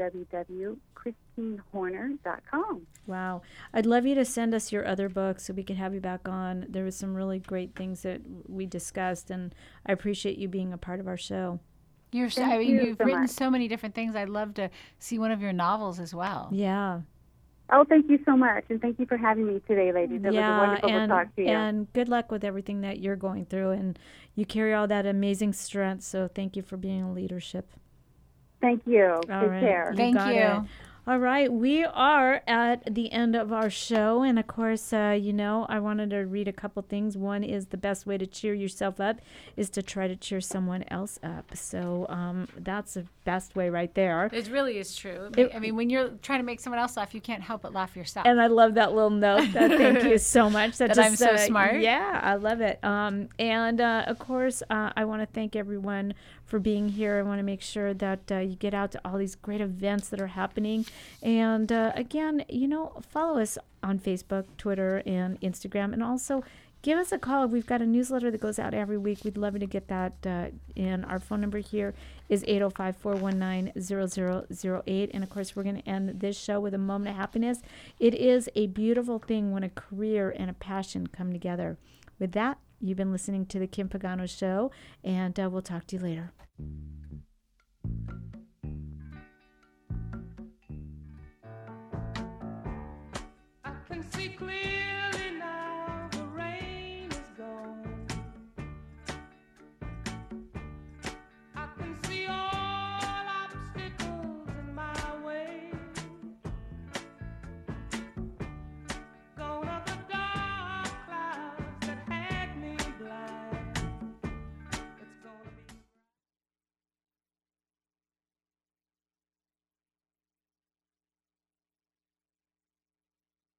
www.christinehorner.com. Wow. I'd love you to send us your other books so we could have you back on. There was some really great things that we discussed, and I appreciate you being a part of our show. You've written so many different things. I'd love to see one of your novels as well. Yeah. Oh, thank you so much, and thank you for having me today, ladies. It was wonderful to talk to you. And good luck with everything that you're going through, and you carry all that amazing strength, so thank you for being in leadership. Thank you. Take care. Thank you. All right, we are at the end of our show, and of course, I wanted to read a couple things. One is the best way to cheer yourself up is to try to cheer someone else up. So that's the best way right there. It really is true. When you're trying to make someone else laugh, you can't help but laugh yourself. And I love that little note. Thank you so much. I'm so smart. Yeah, I love it. And of course, I want to thank everyone for being here. I want to make sure that you get out to all these great events that are happening. And again, follow us on Facebook, Twitter, and Instagram. And also give us a call. We've got a newsletter that goes out every week. We'd love you to get that in. Our phone number here is 805-419-0008. And, of course, we're going to end this show with a moment of happiness. It is a beautiful thing when a career and a passion come together. With that, you've been listening to The Kim Pagano Show, and we'll talk to you later. I can see clear.